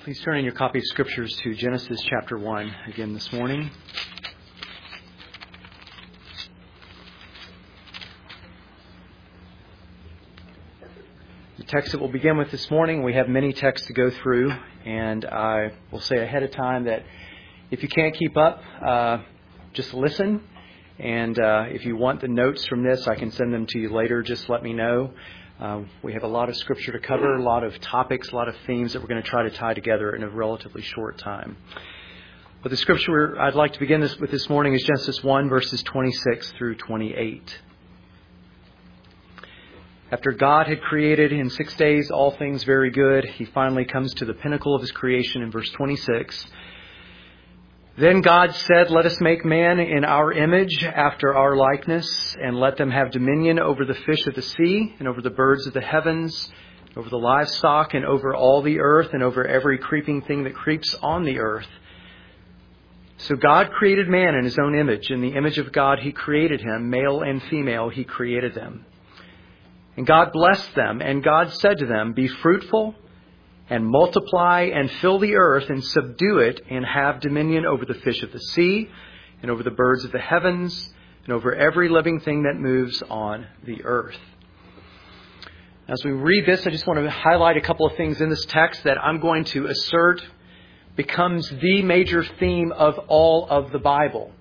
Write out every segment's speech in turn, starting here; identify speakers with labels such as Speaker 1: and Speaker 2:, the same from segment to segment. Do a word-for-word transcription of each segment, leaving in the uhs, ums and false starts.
Speaker 1: Please turn in your copy of Scriptures to Genesis chapter one again this morning. The text that we'll begin with this morning, we have many texts to go through, and I will say ahead of time that if you can't keep up, uh, just listen. And uh, if you want the notes from this, I can send them to you later. Just let me know. Uh, we have a lot of Scripture to cover, a lot of topics, a lot of themes that we're going to try to tie together in a relatively short time. But the Scripture I'd like to begin this with this morning is Genesis one, verses twenty-six through twenty-eight. After God had created in six days all things very good, He finally comes to the pinnacle of His creation in verse twenty-six. Then God said, "Let us make man in our image, after our likeness, and let them have dominion over the fish of the sea, and over the birds of the heavens, over the livestock, and over all the earth, and over every creeping thing that creeps on the earth." So God created man in His own image. In the image of God He created him, male and female He created them. And God blessed them, and God said to them, "Be fruitful, and multiply and fill the earth and subdue it and have dominion over the fish of the sea and over the birds of the heavens and over every living thing that moves on the earth." As we read this, I just want to highlight a couple of things in this text that I'm going to assert becomes the major theme of all of the Bible.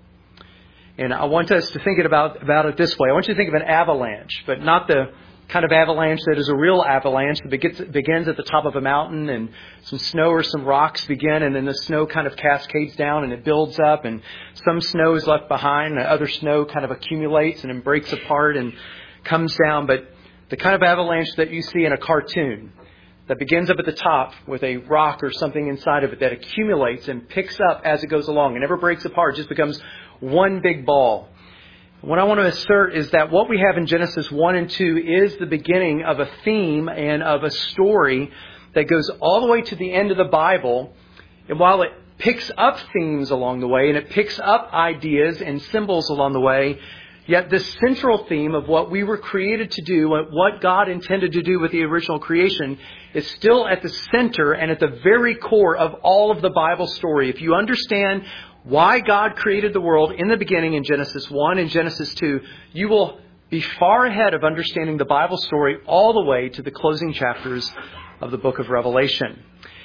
Speaker 1: And I want us to think about, about it this way. I want you to think of an avalanche, but not the kind of avalanche that is a real avalanche that begins, begins at the top of a mountain, and some snow or some rocks begin, and then the snow kind of cascades down and it builds up, and some snow is left behind and other snow kind of accumulates and then breaks apart and comes down. But the kind of avalanche that you see in a cartoon that begins up at the top with a rock or something inside of it that accumulates and picks up as it goes along and never breaks apart, it just becomes one big ball. What I want to assert is that what we have in Genesis one and two is the beginning of a theme and of a story that goes all the way to the end of the Bible. And while it picks up themes along the way and it picks up ideas and symbols along the way, yet the central theme of what we were created to do, what God intended to do with the original creation, is still at the center and at the very core of all of the Bible story. If you understand why God created the world in the beginning in Genesis one and Genesis two, you will be far ahead of understanding the Bible story all the way to the closing chapters of the book of Revelation.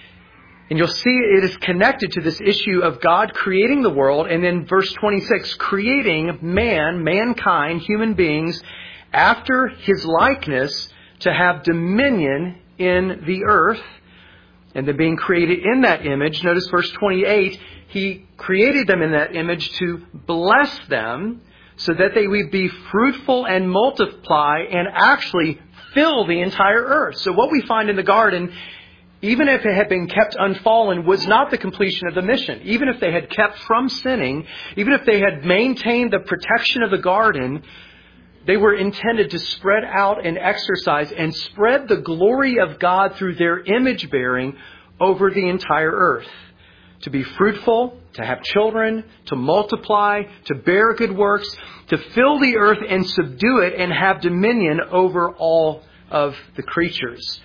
Speaker 1: And you'll see it is connected to this issue of God creating the world, and then verse twenty-six, creating man, mankind, human beings, after His likeness to have dominion in the earth. And then being created in that image, notice verse twenty-eight, He created them in that image to bless them so that they would be fruitful and multiply and actually fill the entire earth. So what we find in the garden, even if it had been kept unfallen, was not the completion of the mission. Even if they had kept from sinning, even if they had maintained the protection of the garden, they were intended to spread out and exercise and spread the glory of God through their image bearing over the entire earth. To be fruitful, to have children, to multiply, to bear good works, to fill the earth and subdue it and have dominion over all of the creatures.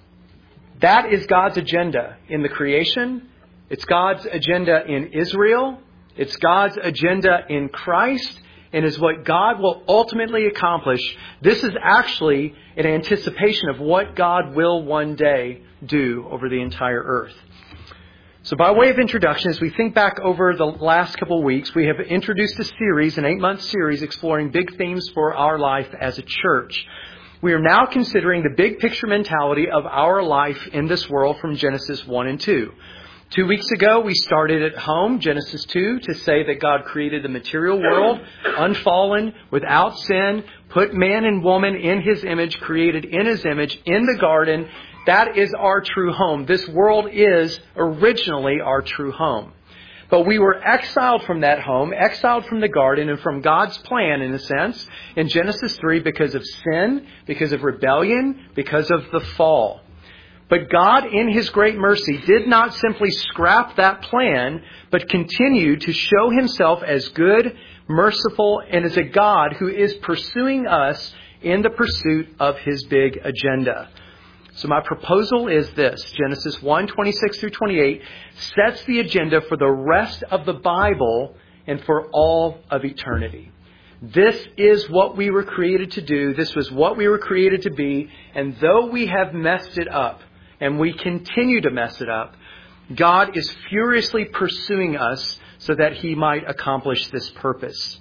Speaker 1: That is God's agenda in the creation. It's God's agenda in Israel. It's God's agenda in Christ. And is what God will ultimately accomplish. This is actually an anticipation of what God will one day do over the entire earth. So by way of introduction, as we think back over the last couple of weeks, we have introduced a series, an eight-month series, exploring big themes for our life as a church. We are now considering the big picture mentality of our life in this world from Genesis one and two. Two weeks ago, we started at home, Genesis two, to say that God created the material world, unfallen, without sin, put man and woman in His image, created in His image, in the garden. That is our true home. This world is originally our true home. But we were exiled from that home, exiled from the garden and from God's plan, in a sense, in Genesis three because of sin, because of rebellion, because of the fall. But God, in His great mercy, did not simply scrap that plan, but continued to show Himself as good, merciful, and as a God who is pursuing us in the pursuit of His big agenda. So my proposal is this. Genesis one, twenty-six through twenty-eight sets the agenda for the rest of the Bible and for all of eternity. This is what we were created to do. This was what we were created to be. And though we have messed it up, and we continue to mess it up, God is furiously pursuing us so that He might accomplish this purpose.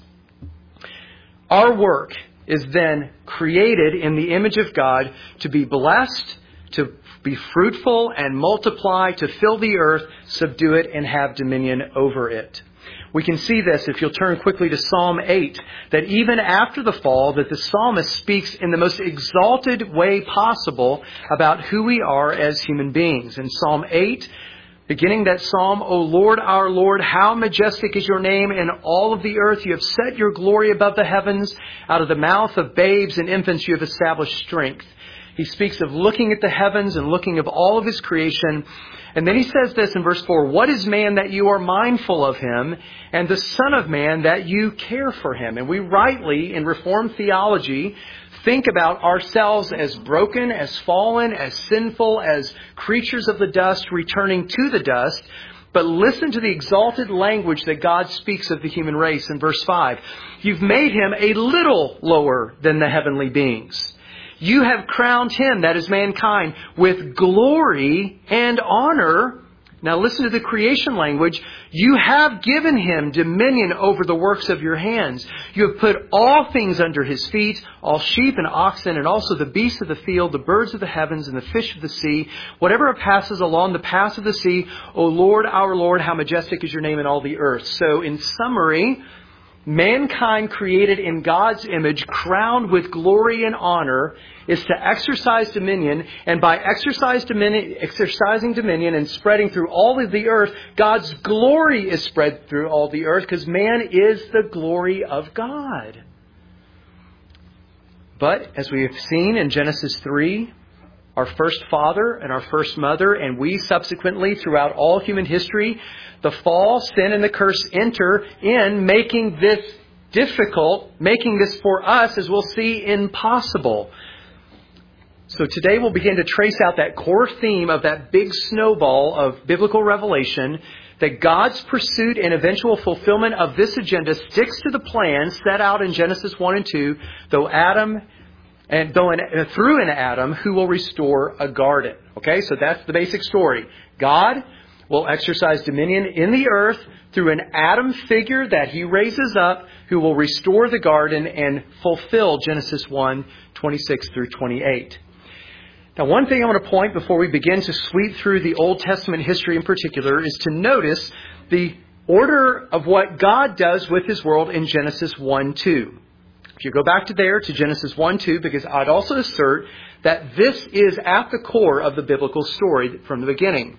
Speaker 1: Our work is then created in the image of God to be blessed, to be fruitful and multiply, to fill the earth, subdue it, and have dominion over it. We can see this if you'll turn quickly to Psalm eight, that even after the fall, that the psalmist speaks in the most exalted way possible about who we are as human beings. In Psalm eight, beginning that psalm, O Lord, our Lord, how majestic is your name in all of the earth. You have set your glory above the heavens. Out of the mouth of babes and infants you have established strength. He speaks of looking at the heavens and looking of all of His creation. And then he says this in verse four, what is man that you are mindful of him, and the Son of Man that you care for him? And we rightly, in Reformed theology, think about ourselves as broken, as fallen, as sinful, as creatures of the dust returning to the dust. But listen to the exalted language that God speaks of the human race in verse five. You've made him a little lower than the heavenly beings. You have crowned him, that is mankind, with glory and honor. Now listen to the creation language. You have given him dominion over the works of your hands. You have put all things under his feet, all sheep and oxen, and also the beasts of the field, the birds of the heavens, and the fish of the sea, whatever passes along the paths of the sea. O Lord, our Lord, how majestic is your name in all the earth. So in summary, mankind created in God's image, crowned with glory and honor, is to exercise dominion. And by exercise dominion, exercising dominion and spreading through all of the earth, God's glory is spread through all the earth because man is the glory of God. But as we have seen in Genesis three, our first father and our first mother, and we subsequently throughout all human history, the fall, sin, and the curse enter in, making this difficult, making this for us, as we'll see, impossible. So today we'll begin to trace out that core theme of that big snowball of biblical revelation, that God's pursuit and eventual fulfillment of this agenda sticks to the plan set out in Genesis one and two, though Adam And though in, through an Adam who will restore a garden. Okay, so that's the basic story. God will exercise dominion in the earth through an Adam figure that He raises up, who will restore the garden and fulfill Genesis one, twenty-six through twenty-eight. Now, one thing I want to point before we begin to sweep through the Old Testament history in particular is to notice the order of what God does with His world in Genesis one two. If you go back to there, to Genesis one two, because I'd also assert that this is at the core of the biblical story from the beginning.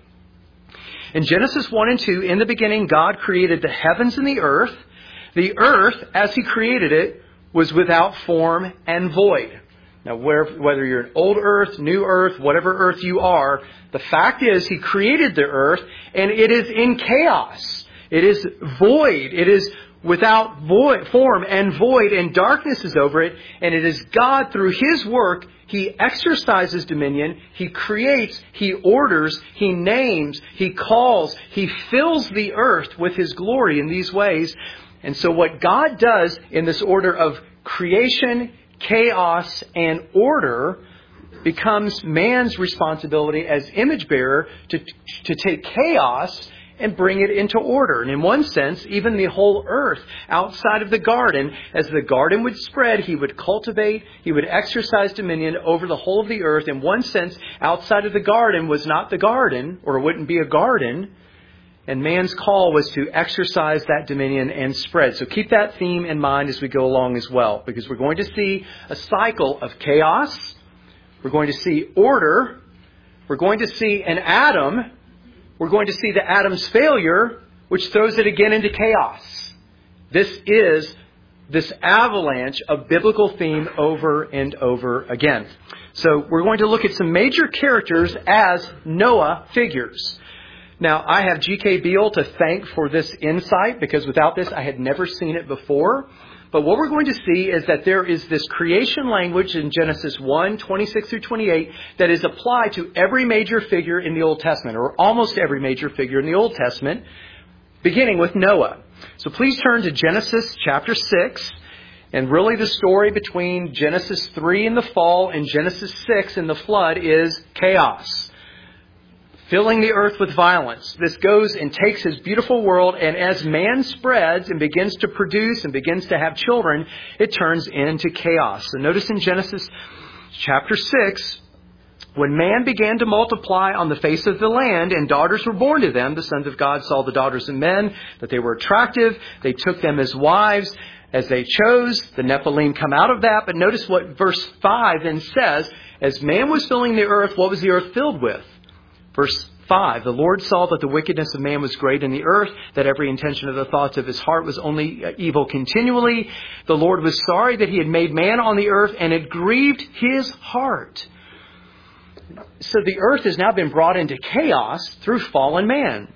Speaker 1: In Genesis one and two, in the beginning, God created the heavens and the earth. The earth, as He created it, was without form and void. Now, where, whether you're an old earth, new earth, whatever earth you are, the fact is He created the earth and it is in chaos. It is void. It is without void, form and void, and darkness is over it. And it is God, through His work, He exercises dominion. He creates, He orders, He names, He calls, He fills the earth with His glory in these ways. And so what God does in this order of creation, chaos, and order becomes man's responsibility as image bearer to, to take chaos and bring it into order. And in one sense, even the whole earth outside of the garden, as the garden would spread, He would cultivate, He would exercise dominion over the whole of the earth. In one sense, outside of the garden was not the garden, or it wouldn't be a garden. And man's call was to exercise that dominion and spread. So keep that theme in mind as we go along as well, because we're going to see a cycle of chaos. We're going to see order. We're going to see an Adam. We're going to see the Adam's failure, which throws it again into chaos. This is this avalanche of biblical theme over and over again. So we're going to look at some major characters as Noah figures. Now, I have G K Beale to thank for this insight, because without this, I had never seen it before. But what we're going to see is that there is this creation language in Genesis one, twenty-six through twenty-eight that is applied to every major figure in the Old Testament, or almost every major figure in the Old Testament, beginning with Noah. So please turn to Genesis chapter six. And really the story between Genesis three and the fall and Genesis six and the flood is chaos. Filling the earth with violence. This goes and takes his beautiful world, and as man spreads and begins to produce and begins to have children, it turns into chaos. So notice in Genesis chapter six, when man began to multiply on the face of the land and daughters were born to them, the sons of God saw the daughters of men, that they were attractive. They took them as wives as they chose. The Nephilim come out of that. But notice what verse five then says. As man was filling the earth, what was the earth filled with? Verse five, the Lord saw that the wickedness of man was great in the earth, that every intention of the thoughts of his heart was only evil continually. The Lord was sorry that he had made man on the earth, and it grieved his heart. So the earth has now been brought into chaos through fallen man.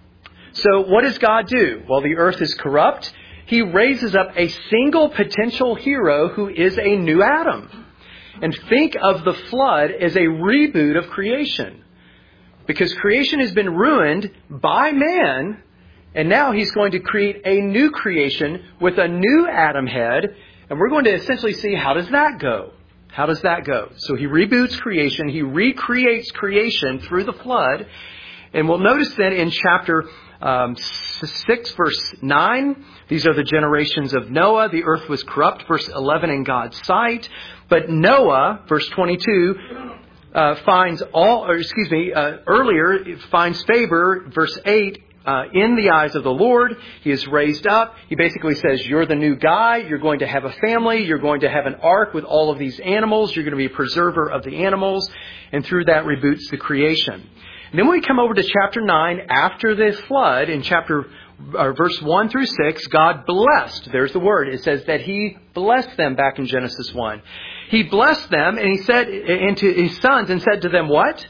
Speaker 1: So what does God do? Well, the earth is corrupt. He raises up a single potential hero who is a new Adam. And think of the flood as a reboot of creation. Because creation has been ruined by man, and now he's going to create a new creation with a new Adam head, and we're going to essentially see how does that go? How does that go? So he reboots creation, he recreates creation through the flood, and we'll notice then in chapter um, six, verse nine, these are the generations of Noah. The earth was corrupt, verse eleven, in God's sight. But Noah, verse twenty-two, Uh, finds all, or excuse me, uh, earlier finds favor, verse eight, uh, in the eyes of the Lord. He is raised up. He basically says, you're the new guy. You're going to have a family. You're going to have an ark with all of these animals. You're going to be a preserver of the animals. And through that reboots the creation. And then when we come over to chapter nine, after the flood, in chapter uh, verse one through six, God blessed. There's the word. It says that he blessed them back in Genesis one. He blessed them, and he said into his sons and said to them, what?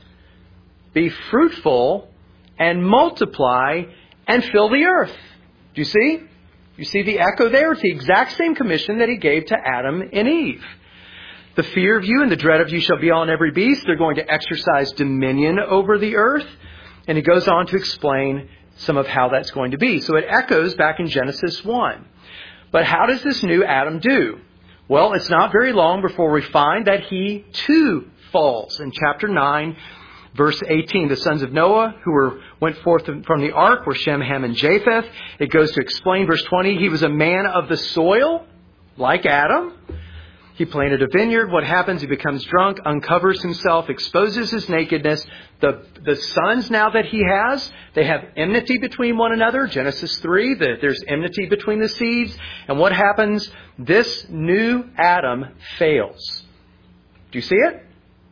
Speaker 1: Be fruitful and multiply and fill the earth. Do you see? You see the echo there? It's the exact same commission that he gave to Adam and Eve. The fear of you and the dread of you shall be on every beast. They're going to exercise dominion over the earth. And he goes on to explain some of how that's going to be. So it echoes back in Genesis one. But how does this new Adam do? Well, it's not very long before we find that he too falls. In chapter nine, verse eighteen, the sons of Noah who were went forth from the ark were Shem, Ham, and Japheth. It goes to explain, verse twenty, he was a man of the soil, like Adam. He planted a vineyard. What happens? He becomes drunk, uncovers himself, exposes his nakedness. The, the sons now that he has, they have enmity between one another. Genesis three, the, there's enmity between the seeds. And what happens? This new Adam fails. Do you see it?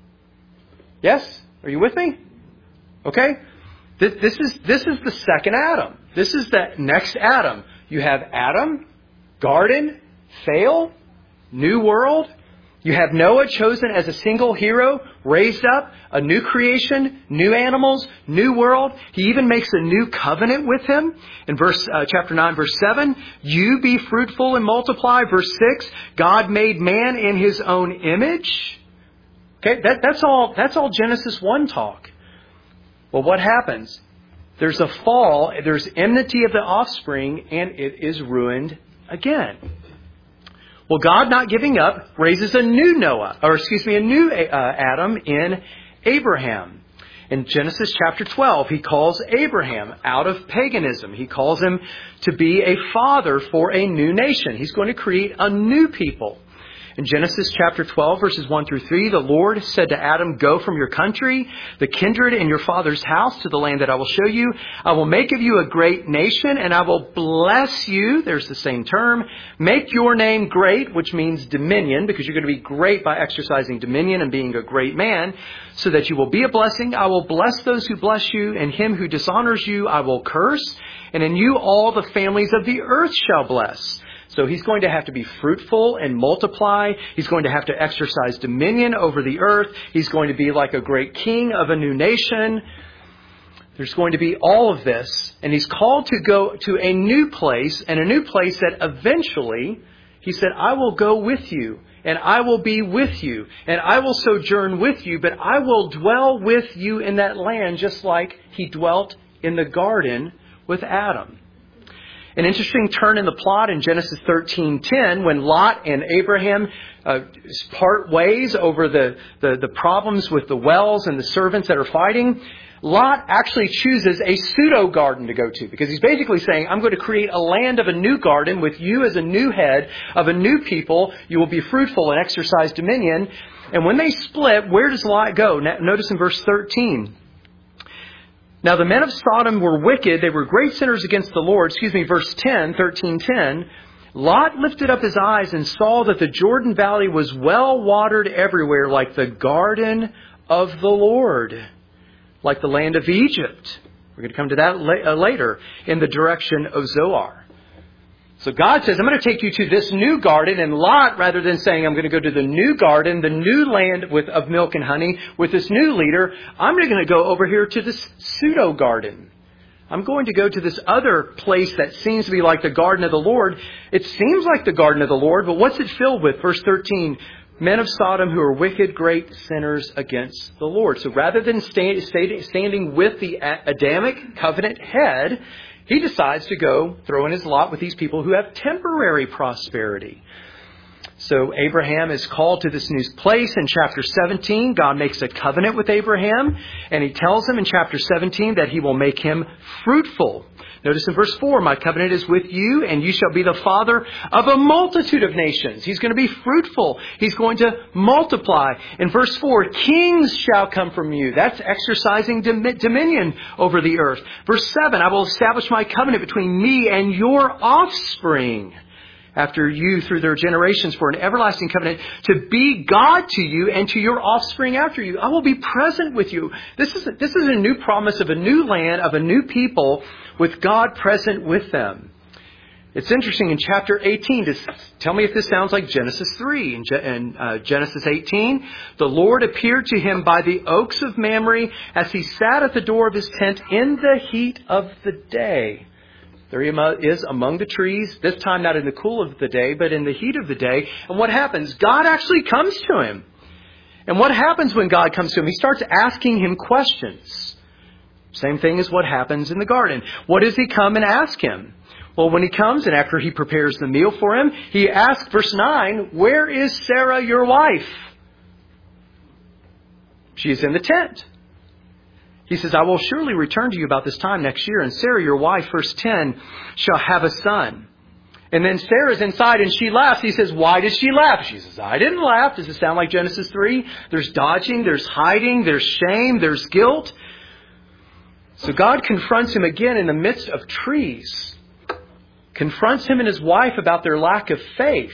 Speaker 1: Yes? Are you with me? Okay? This, this is, this is the second Adam. This is the next Adam. You have Adam, garden, fail, new world. You have Noah chosen as a single hero, raised up, a new creation, new animals, new world. He even makes a new covenant with him. In verse uh, chapter nine, verse seven, you be fruitful and multiply. Verse six, God made man in his own image. Okay, that, that's all. That's all Genesis one talk. Well, what happens? There's a fall. There's enmity of the offspring, and it is ruined again. Well, God, not giving up, raises a new Noah, or excuse me, a new uh, Adam in Abraham. In Genesis chapter twelve, he calls Abraham out of paganism. He calls him to be a father for a new nation. He's going to create a new people. In Genesis chapter twelve, verses one through three, the Lord said to Adam, go from your country, the kindred and your father's house to the land that I will show you. I will make of you a great nation and I will bless you. There's the same term. Make your name great, which means dominion, because you're going to be great by exercising dominion and being a great man, so that you will be a blessing. I will bless those who bless you, and him who dishonors you I will curse. And in you all the families of the earth shall bless. So he's going to have to be fruitful and multiply. He's going to have to exercise dominion over the earth. He's going to be like a great king of a new nation. There's going to be all of this. And he's called to go to a new place, and a new place that eventually He said, I will go with you, and I will be with you, and I will sojourn with you, but I will dwell with you in that land just like He dwelt in the garden with Adam. An interesting turn in the plot in Genesis thirteen ten, when Lot and Abraham uh, part ways over the, the, the problems with the wells and the servants that are fighting, Lot actually chooses a pseudo-garden to go to, because he's basically saying, I'm going to create a land of a new garden with you as a new head of a new people. You will be fruitful and exercise dominion. And when they split, where does Lot go? Notice in verse thirteen. Now the men of Sodom were wicked. They were great sinners against the Lord. Excuse me, verse ten, thirteen ten. Lot lifted up his eyes and saw that the Jordan Valley was well watered everywhere, like the garden of the Lord, like the land of Egypt. We're going to come to that later in the direction of Zoar. So God says, I'm going to take you to this new garden. And Lot, rather than saying, I'm going to go to the new garden, the new land with, of milk and honey with this new leader, I'm going to go over here to this pseudo garden. I'm going to go to this other place that seems to be like the garden of the Lord. It seems like the garden of the Lord, but what's it filled with? Verse thirteen, men of Sodom who are wicked, great sinners against the Lord. So rather than stand, standing with the Adamic covenant head, he decides to go throw in his lot with these people who have temporary prosperity. So Abraham is called to this new place. In chapter seventeen, God makes a covenant with Abraham, and He tells him in chapter seventeen that He will make him fruitful. Notice in verse four, my covenant is with you, and you shall be the father of a multitude of nations. He's going to be fruitful. He's going to multiply. In verse four, kings shall come from you. That's exercising dominion over the earth. Verse seven, I will establish my covenant between me and your offspring after you through their generations for an everlasting covenant to be God to you and to your offspring after you. I will be present with you. This is a, this is a new promise of a new land, of a new people with God present with them. It's interesting in chapter eighteen. To tell me if this sounds like Genesis three. In, in uh, Genesis eighteen, the Lord appeared to him by the oaks of Mamre as he sat at the door of his tent in the heat of the day. There he is among the trees, this time not in the cool of the day, but in the heat of the day. And what happens? God actually comes to him. And what happens when God comes to him? He starts asking him questions. Same thing as what happens in the garden. What does he come and ask him? Well, when he comes and after he prepares the meal for him, he asks, verse nine, where is Sarah, your wife? She is in the tent. He says, I will surely return to you about this time next year, and Sarah, your wife, verse ten, shall have a son. And then Sarah's inside and she laughs. He says, why did she laugh? She says, I didn't laugh. Does it sound like Genesis three? There's dodging, there's hiding, there's shame, there's guilt. So God confronts him again in the midst of trees. Confronts him and his wife about their lack of faith.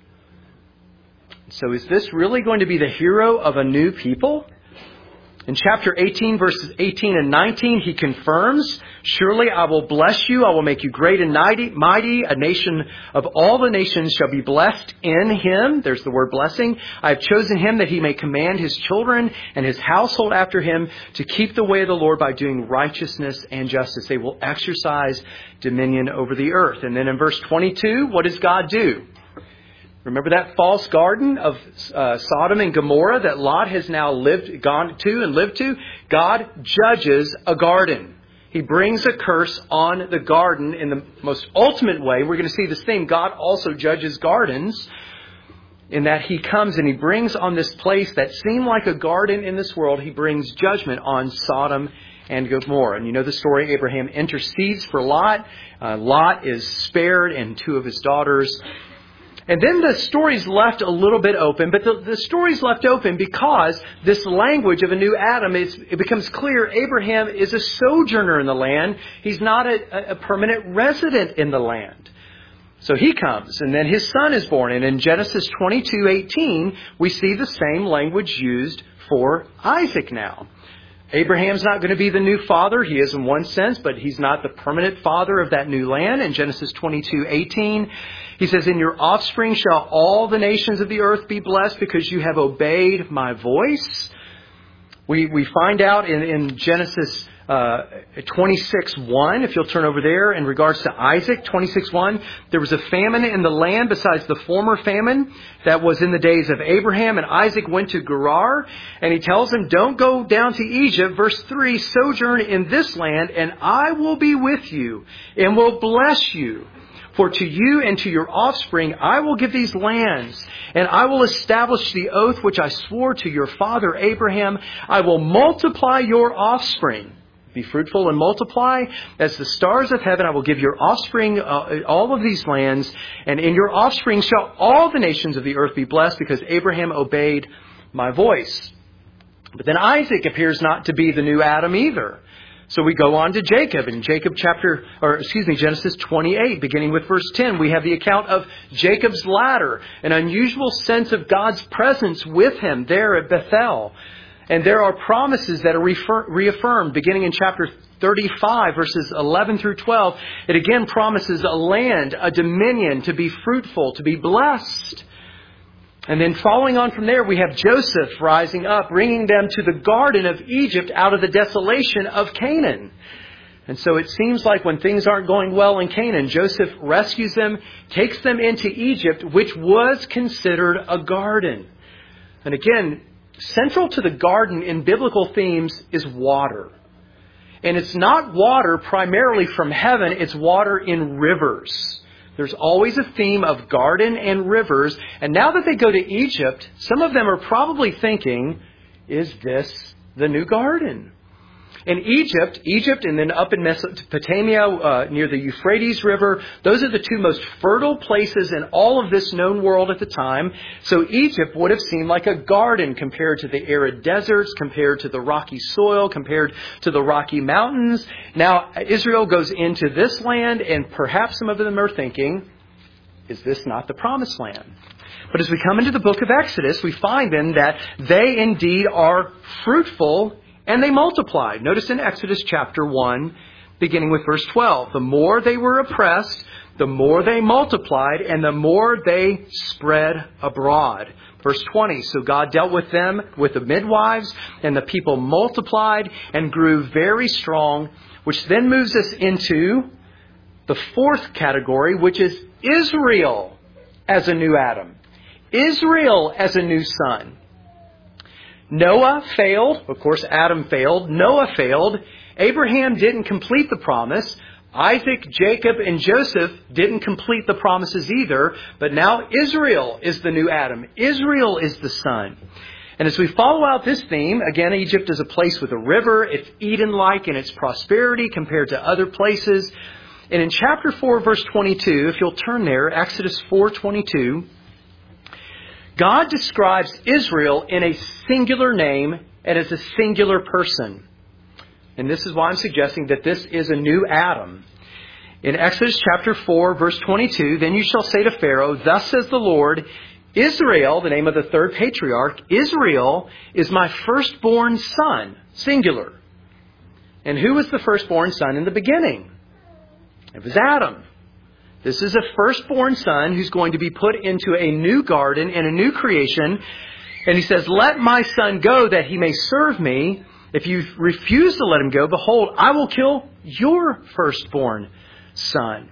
Speaker 1: So is this really going to be the hero of a new people? In chapter eighteen, verses eighteen and nineteen, he confirms, surely I will bless you. I will make you great and mighty. A nation of all the nations shall be blessed in him. There's the word blessing. I have chosen him that he may command his children and his household after him to keep the way of the Lord by doing righteousness and justice. They will exercise dominion over the earth. And then in verse twenty-two, what does God do? Remember that false garden of uh, Sodom and Gomorrah that Lot has now lived, gone to and lived to? God judges a garden. He brings a curse on the garden in the most ultimate way. We're going to see this theme. God also judges gardens in that he comes and he brings on this place that seemed like a garden in this world. He brings judgment on Sodom and Gomorrah. And you know the story. Abraham intercedes for Lot. Uh, Lot is spared and two of his daughters. And then the story's left a little bit open, but the, the story's left open because this language of a new Adam, is, it becomes clear Abraham is a sojourner in the land. He's not a, a permanent resident in the land. So he comes, and then his son is born. And in Genesis twenty-two eighteen, we see the same language used for Isaac now. Abraham's not going to be the new father. He is in one sense, but he's not the permanent father of that new land. In Genesis twenty-two eighteen, he says, in your offspring shall all the nations of the earth be blessed because you have obeyed my voice. We we find out in, in Genesis uh, twenty-six one, if you'll turn over there, in regards to Isaac, twenty-six one, there was a famine in the land besides the former famine that was in the days of Abraham. And Isaac went to Gerar, and he tells him, don't go down to Egypt. Verse three, sojourn in this land, and I will be with you and will bless you. For to you and to your offspring I will give these lands, and I will establish the oath which I swore to your father Abraham. I will multiply your offspring. Be fruitful and multiply as the stars of heaven. I will give your offspring uh, all of these lands, and in your offspring shall all the nations of the earth be blessed, because Abraham obeyed my voice. But then Isaac appears not to be the new Adam either. So we go on to Jacob. In Jacob chapter, or excuse me, Genesis twenty-eight, beginning with verse ten, we have the account of Jacob's ladder, an unusual sense of God's presence with him there at Bethel. And there are promises that are refer- reaffirmed beginning in chapter thirty-five, verses eleven through twelve. It again promises a land, a dominion, to be fruitful, to be blessed. And then following on from there, we have Joseph rising up, bringing them to the garden of Egypt out of the desolation of Canaan. And so it seems like when things aren't going well in Canaan, Joseph rescues them, takes them into Egypt, which was considered a garden. And again, central to the garden in biblical themes is water. And it's not water primarily from heaven, it's water in rivers. There's always a theme of garden and rivers. And now that they go to Egypt, some of them are probably thinking, is this the new garden? In Egypt, Egypt and then up in Mesopotamia uh, near the Euphrates River, those are the two most fertile places in all of this known world at the time. So Egypt would have seemed like a garden compared to the arid deserts, compared to the rocky soil, compared to the Rocky Mountains. Now, Israel goes into this land, and perhaps some of them are thinking, is this not the promised land? But as we come into the book of Exodus, we find then that they indeed are fruitful and they multiplied. Notice in Exodus chapter one, beginning with verse twelve, the more they were oppressed, the more they multiplied, and the more they spread abroad. Verse twenty, so God dealt with them, with the midwives, and the people multiplied and grew very strong, which then moves us into the fourth category, which is Israel as a new Adam. Israel as a new son. Noah failed. Of course, Adam failed. Noah failed. Abraham didn't complete the promise. Isaac, Jacob, and Joseph didn't complete the promises either. But now Israel is the new Adam. Israel is the son. And as we follow out this theme, again, Egypt is a place with a river. It's Eden-like in its prosperity compared to other places. And in chapter four, verse twenty-two, if you'll turn there, Exodus four twenty-two, God describes Israel in a singular name and as a singular person. And this is why I'm suggesting that this is a new Adam. In Exodus chapter four, verse twenty-two, then you shall say to Pharaoh, thus says the Lord, Israel, the name of the third patriarch, Israel is my firstborn son, singular. And who was the firstborn son in the beginning? It was Adam. This is a firstborn son who's going to be put into a new garden and a new creation. And he says, let my son go that he may serve me. If you refuse to let him go, behold, I will kill your firstborn son.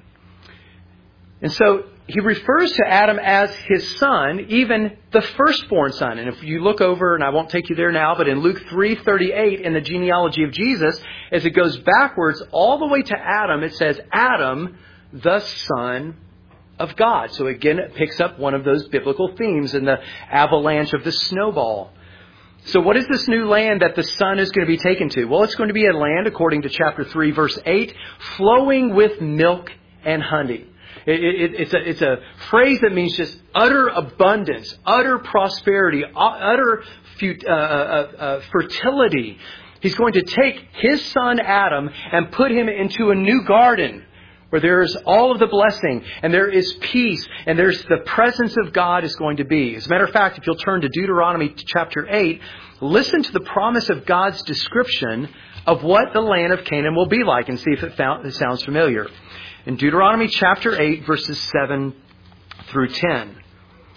Speaker 1: And so he refers to Adam as his son, even the firstborn son. And if you look over, and I won't take you there now, but in Luke three thirty-eight in the genealogy of Jesus, as it goes backwards all the way to Adam, it says, Adam, the Son of God. So again, it picks up one of those biblical themes in the avalanche of the snowball. So what is this new land that the Son is going to be taken to? Well, it's going to be a land, according to chapter three, verse eight, flowing with milk and honey. It, it, it's, a, it's a phrase that means just utter abundance, utter prosperity, utter fut, uh, uh, uh, fertility. He's going to take his son Adam and put him into a new garden where there's all of the blessing and there is peace and there's the presence of God is going to be. As a matter of fact, if you'll turn to Deuteronomy chapter eight, listen to the promise of God's description of what the land of Canaan will be like and see if it, found, it sounds familiar. In Deuteronomy chapter eight, verses seven through ten.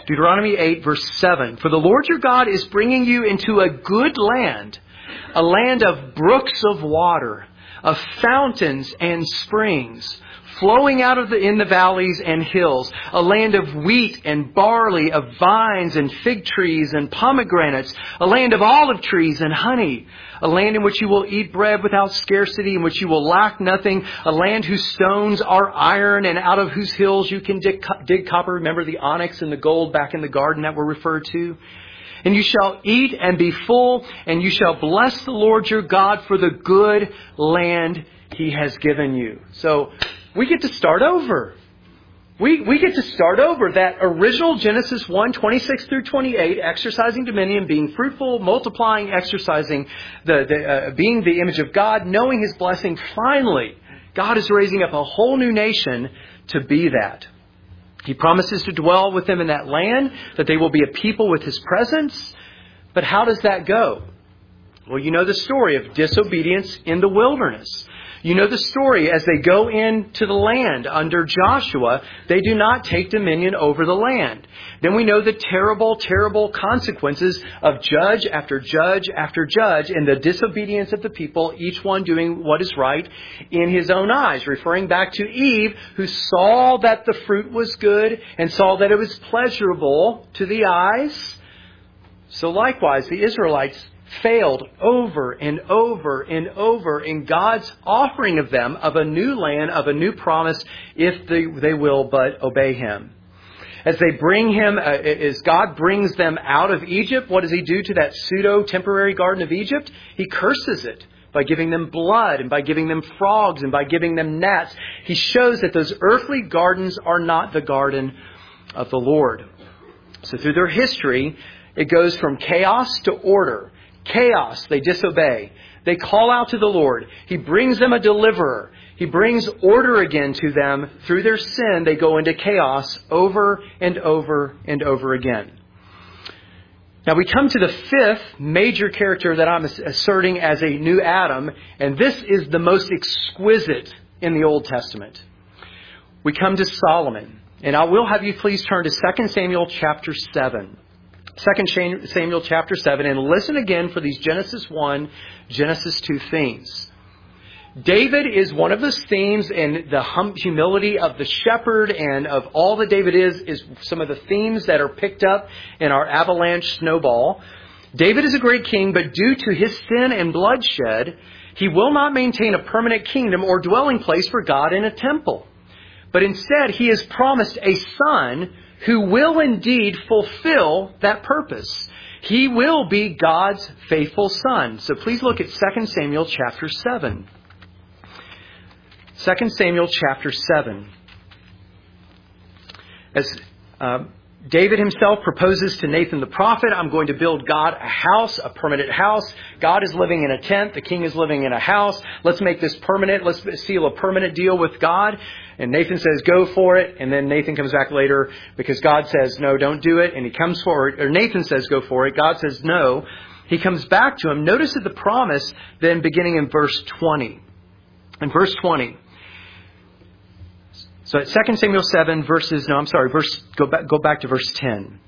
Speaker 1: Deuteronomy eight, verse seven. For the Lord your God is bringing you into a good land, a land of brooks of water, of fountains and springs, flowing out of the in the valleys and hills, a land of wheat and barley, of vines and fig trees and pomegranates, a land of olive trees and honey, a land in which you will eat bread without scarcity, in which you will lack nothing, a land whose stones are iron and out of whose hills you can dig, dig copper. Remember the onyx and the gold back in the garden that were referred to? And you shall eat and be full, and you shall bless the Lord your God for the good land He has given you. So we get to start over. We we get to start over that original Genesis one, twenty-six through twenty-eight, exercising dominion, being fruitful, multiplying, exercising, the, the uh, being the image of God, knowing His blessing. Finally, God is raising up a whole new nation to be that. He promises to dwell with them in that land, that they will be a people with His presence. But how does that go? Well, you know the story of disobedience in the wilderness. You know the story as they go into the land under Joshua, they do not take dominion over the land. Then we know the terrible, terrible consequences of judge after judge after judge and the disobedience of the people, each one doing what is right in his own eyes. Referring back to Eve, who saw that the fruit was good and saw that it was pleasurable to the eyes. So likewise, the Israelites failed over and over and over in God's offering of them of a new land, of a new promise, if they, they will but obey Him. As they bring Him, uh, as God brings them out of Egypt, what does He do to that pseudo-temporary garden of Egypt? He curses it by giving them blood and by giving them frogs and by giving them gnats. He shows that those earthly gardens are not the garden of the Lord. So through their history, it goes from chaos to order. Chaos, they disobey. They call out to the Lord. He brings them a deliverer. He brings order again to them. Through their sin, they go into chaos over and over and over again. Now we come to the fifth major character that I'm asserting as a new Adam, and this is the most exquisite in the Old Testament. We come to Solomon, and I will have you please turn to Second Samuel chapter seven. Second Samuel chapter seven, and listen again for these Genesis one, Genesis two themes. David is one of those themes, and the hum- humility of the shepherd and of all that David is, is some of the themes that are picked up in our avalanche snowball. David is a great king, but due to his sin and bloodshed, he will not maintain a permanent kingdom or dwelling place for God in a temple. But instead, he is promised a son who will indeed fulfill that purpose. He will be God's faithful son. So please look at Second Samuel chapter seven. Second Samuel chapter seven. As uh, David himself proposes to Nathan the prophet, I'm going to build God a house, a permanent house. God is living in a tent. The king is living in a house. Let's make this permanent. Let's seal a permanent deal with God. And Nathan says, go for it. And then Nathan comes back later because God says, no, don't do it. And he comes forward, or Nathan says, go for it. God says, no. He comes back to him. Notice that the promise then beginning in verse twenty. In verse twenty. So at Second Samuel seven, verses, no, I'm sorry, verse, go back, go back to verse ten.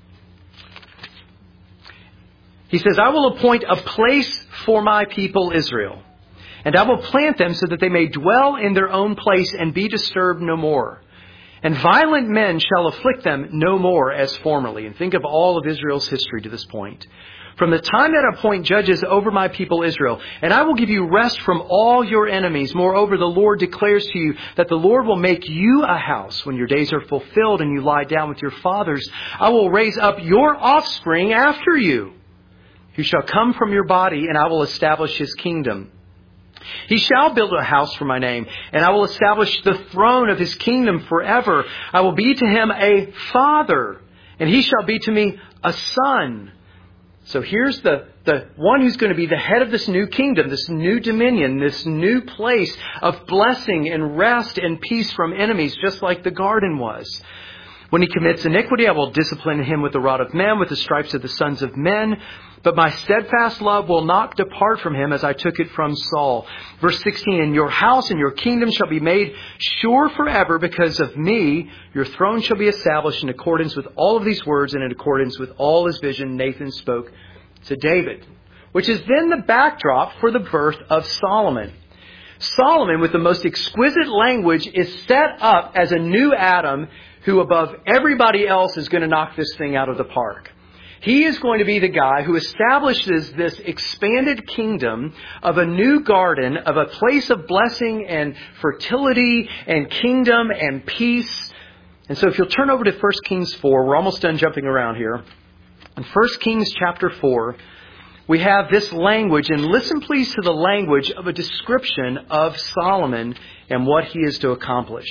Speaker 1: He says, I will appoint a place for my people Israel, and I will plant them so that they may dwell in their own place and be disturbed no more. And violent men shall afflict them no more as formerly. And think of all of Israel's history to this point. From the time that I appoint judges over my people Israel, and I will give you rest from all your enemies. Moreover, the Lord declares to you that the Lord will make you a house when your days are fulfilled and you lie down with your fathers. I will raise up your offspring after you, who shall come from your body, and I will establish his kingdom. He shall build a house for my name, and I will establish the throne of his kingdom forever. I will be to him a father, and he shall be to me a son. So here's the, the one who's going to be the head of this new kingdom, this new dominion, this new place of blessing and rest and peace from enemies, just like the garden was. When he commits iniquity, I will discipline him with the rod of men, with the stripes of the sons of men. But my steadfast love will not depart from him as I took it from Saul. Verse sixteen, and your house and your kingdom shall be made sure forever because of me. Your throne shall be established in accordance with all of these words and in accordance with all his vision Nathan spoke to David. Which is then the backdrop for the birth of Solomon. Solomon, with the most exquisite language, is set up as a new Adam who above everybody else is going to knock this thing out of the park. He is going to be the guy who establishes this expanded kingdom of a new garden, of a place of blessing and fertility and kingdom and peace. And so if you'll turn over to First Kings four, we're almost done jumping around here. In First Kings chapter four, we have this language, and listen please to the language of a description of Solomon and what he is to accomplish.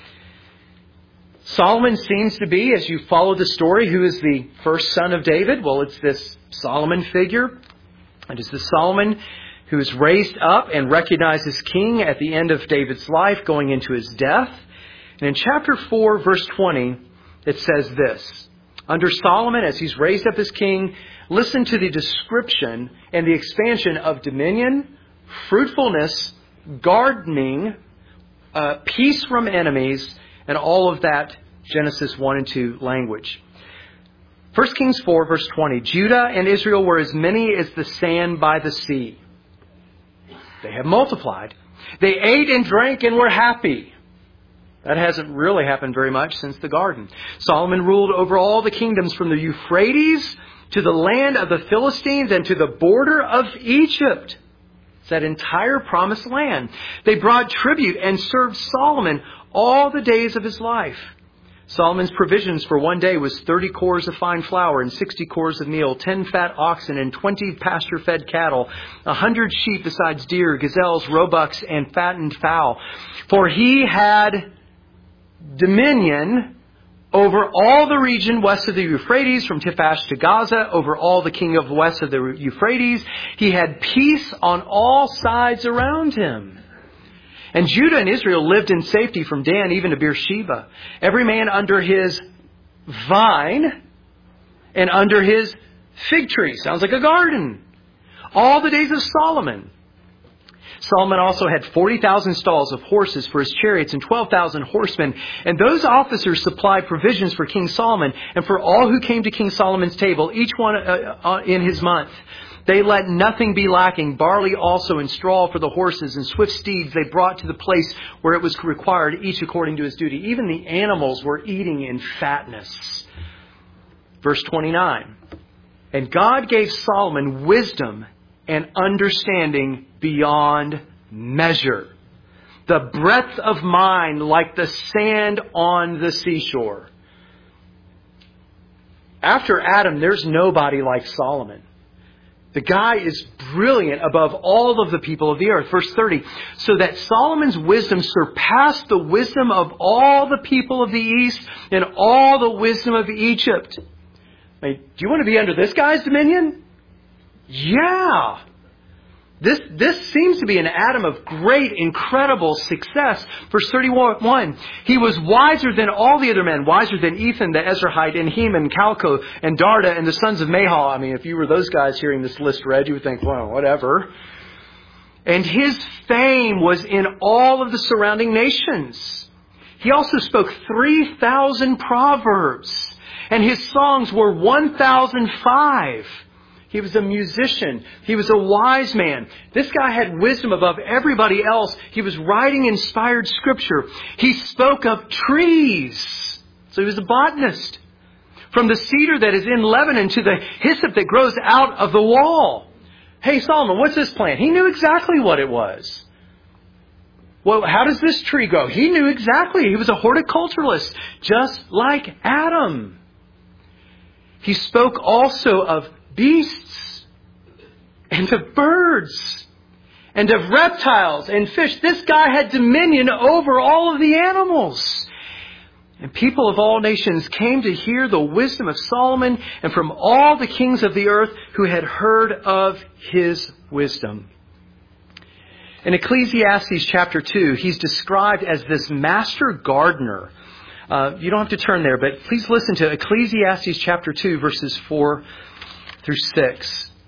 Speaker 1: Solomon seems to be, as you follow the story, who is the first son of David? Well, it's this Solomon figure. It is the Solomon who is raised up and recognized as king at the end of David's life, going into his death. And in chapter four, verse twenty, it says this. Under Solomon, as he's raised up as king, listen to the description and the expansion of dominion, fruitfulness, gardening, uh, peace from enemies, and all of that Genesis one and two language. First Kings four, verse twenty. Judah and Israel were as many as the sand by the sea. They have multiplied. They ate and drank and were happy. That hasn't really happened very much since the garden. Solomon ruled over all the kingdoms from the Euphrates to the land of the Philistines and to the border of Egypt. It's that entire promised land. They brought tribute and served Solomon all the days of his life. Solomon's provisions for one day was thirty cores of fine flour and sixty cores of meal, ten fat oxen and twenty pasture-fed cattle, a hundred sheep besides deer, gazelles, roebucks, and fattened fowl. For he had dominion over all the region west of the Euphrates, from Tiphash to Gaza, over all the king of west of the Euphrates. He had peace on all sides around him. And Judah and Israel lived in safety from Dan even to Beersheba, every man under his vine and under his fig tree. Sounds like a garden. All the days of Solomon. Solomon also had forty thousand stalls of horses for his chariots and twelve thousand horsemen. And those officers supplied provisions for King Solomon and for all who came to King Solomon's table, each one uh, uh, in his month. They let nothing be lacking, barley also and straw for the horses, and swift steeds they brought to the place where it was required, each according to his duty. Even the animals were eating in fatness. Verse twenty-nine. And God gave Solomon wisdom and understanding beyond measure, the breadth of mind like the sand on the seashore. After Adam, there's nobody like Solomon. The guy is brilliant above all of the people of the earth. Verse thirty, so that Solomon's wisdom surpassed the wisdom of all the people of the east and all the wisdom of Egypt. I mean, do you want to be under this guy's dominion? Yeah. This, this seems to be an Adam of great, incredible success. Verse thirty-one, he was wiser than all the other men, wiser than Ethan the Ezrahite and Heman, Calco and Darda and the sons of Mahal. I mean, if you were those guys hearing this list read, you would think, well, whatever. And his fame was in all of the surrounding nations. He also spoke three thousand proverbs, and his songs were one thousand five. He was a musician. He was a wise man. This guy had wisdom above everybody else. He was writing inspired scripture. He spoke of trees. So he was a botanist. From the cedar that is in Lebanon to the hyssop that grows out of the wall. Hey, Solomon, what's this plant? He knew exactly what it was. Well, how does this tree grow? He knew exactly. He was a horticulturalist, just like Adam. He spoke also of beasts and of birds and of reptiles and fish. This guy had dominion over all of the animals. And people of all nations came to hear the wisdom of Solomon and from all the kings of the earth who had heard of his wisdom. In Ecclesiastes chapter two, he's described as this master gardener. Uh, you don't have to turn there, but please listen to Ecclesiastes chapter two, verses four through six.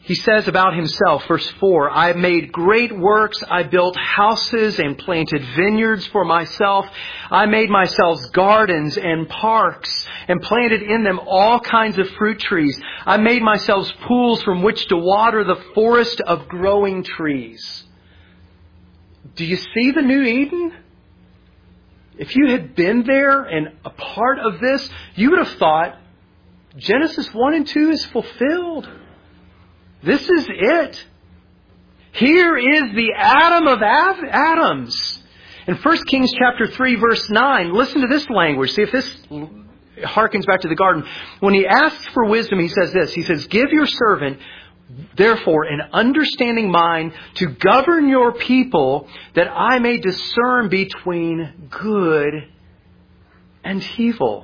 Speaker 1: He says about himself, verse four, I made great works. I built houses and planted vineyards for myself. I made myself gardens and parks and planted in them all kinds of fruit trees. I made myself pools from which to water the forest of growing trees. Do you see the new Eden? If you had been there and a part of this, you would have thought Genesis one and two is fulfilled. This is it. Here is the Adam of Adams. In First Kings chapter three, verse nine, listen to this language. See if this harkens back to the garden. When he asks for wisdom, he says this. He says, give your servant, therefore, an understanding mind to govern your people, that I may discern between good and evil.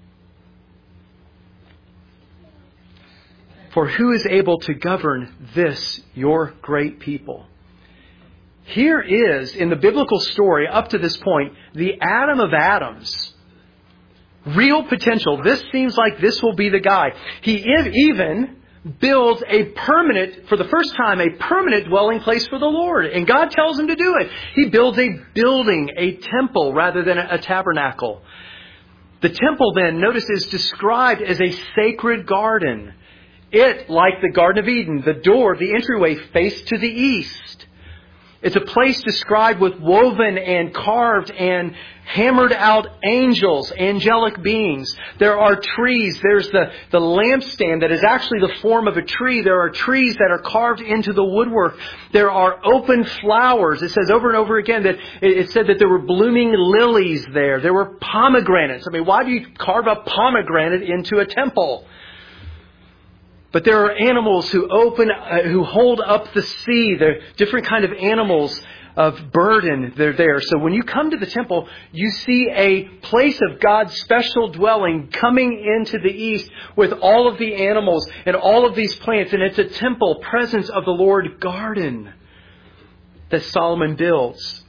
Speaker 1: For who is able to govern this, your great people? Here is, in the biblical story up to this point, the Adam of Adams. Real potential. This seems like this will be the guy. He even builds a permanent, for the first time, a permanent dwelling place for the Lord. And God tells him to do it. He builds a building, a temple, rather than a tabernacle. The temple then, notice, is described as a sacred garden. It, like the Garden of Eden, the door, the entryway, faced to the east. It's a place described with woven and carved and hammered out angels, angelic beings. There are trees. There's the, the lampstand that is actually the form of a tree. There are trees that are carved into the woodwork. There are open flowers. It says over and over again that it, it said that there were blooming lilies there. There were pomegranates. I mean, why do you carve a pomegranate into a temple? But there are animals who open, uh, who hold up the sea. There are different kind of animals of burden. They're there. So when you come to the temple, you see a place of God's special dwelling coming into the east with all of the animals and all of these plants. And it's a temple, presence of the Lord garden that Solomon builds.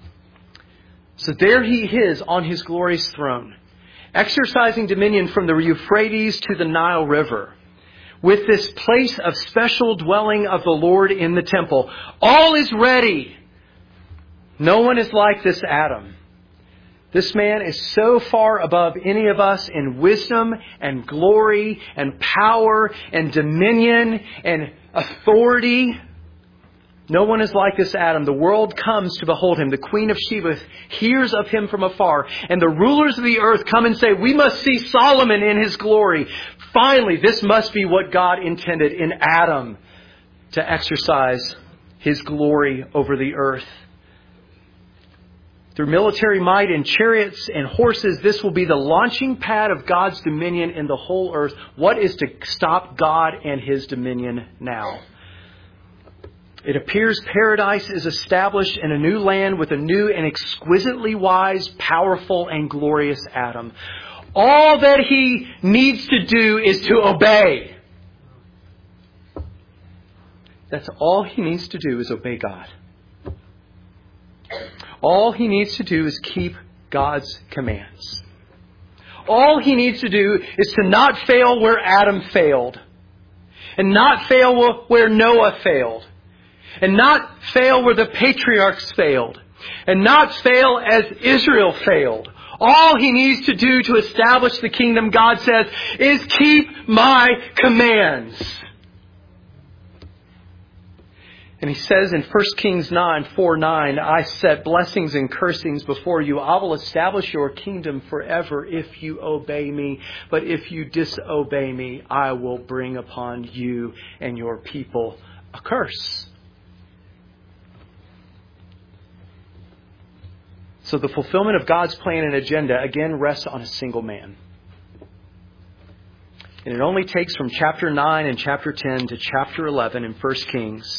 Speaker 1: So there he is on his glorious throne, exercising dominion from the Euphrates to the Nile River, with this place of special dwelling of the Lord in the temple. All is ready. No one is like this Adam. This man is so far above any of us in wisdom and glory and power and dominion and authority. No one is like this Adam. The world comes to behold him. The Queen of Sheba hears of him from afar. And the rulers of the earth come and say, we must see Solomon in his glory. Finally, this must be what God intended in Adam, to exercise his glory over the earth. Through military might and chariots and horses, this will be the launching pad of God's dominion in the whole earth. What is to stop God and his dominion now? It appears paradise is established in a new land with a new and exquisitely wise, powerful, and glorious Adam. All that he needs to do is to obey. That's all he needs to do is obey God. All he needs to do is keep God's commands. All he needs to do is to not fail where Adam failed, and not fail where Noah failed, and not fail where the patriarchs failed, and not fail as Israel failed. All he needs to do to establish the kingdom, God says, is keep my commands. And he says in First Kings nine, four, nine, I set blessings and cursings before you. I will establish your kingdom forever if you obey me. But if you disobey me, I will bring upon you and your people a curse. So the fulfillment of God's plan and agenda again rests on a single man. And it only takes from chapter nine and chapter ten to chapter eleven in First Kings.